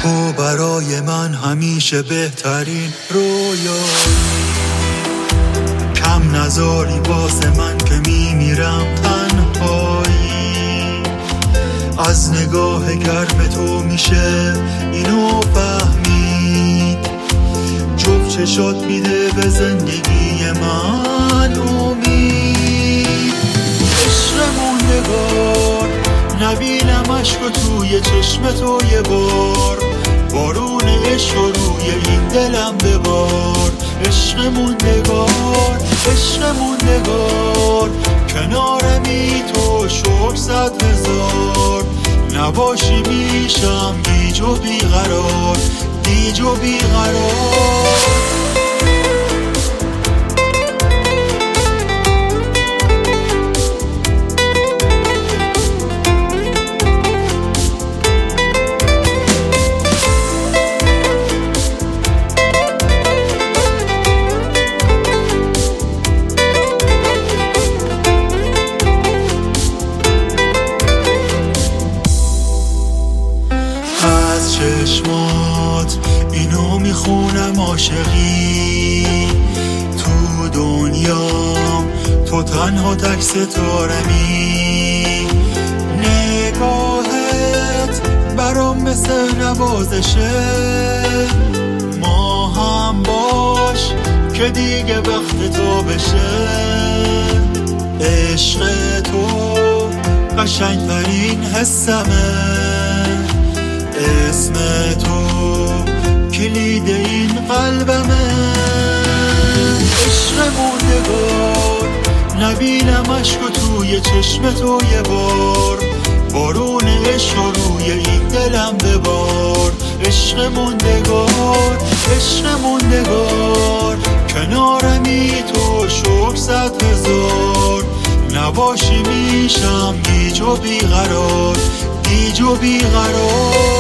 تو برای من همیشه بهترین رویایی، کم نذاری واسه من که میمیرم تنهایی. از نگاه گرم تو میشه اینو فهمید، جفت چشات میده به زندگی من امید. عشق موندگار نبینم عشق توی چشم تو یه بار، بارون عشق روی این دلم ببار. عشق موندگار، عشق موندگار، کنارمی تو شکر 100,000. نباشی میشم گیج و بیقرار، گیج و بیقرار. چشمات اینو میخونم عاشقی، تو دنیام تو تنها تک ستارمی. نگاهت برام مثل نوازشه، ما هم باش که دیگه وقت تو بشه. عشق تو قشنگترین حسمه، اسم تو کلید این قلبمه. عشق موندگار نبینم عشق توی چشم تو یه بار، بارون عشق روی این دلم ببار. عشق موندگار، عشق موندگار، کنارمی تو شکر 100,000. نباشی میشم گیج و بیقرار، گیج و بیقرار.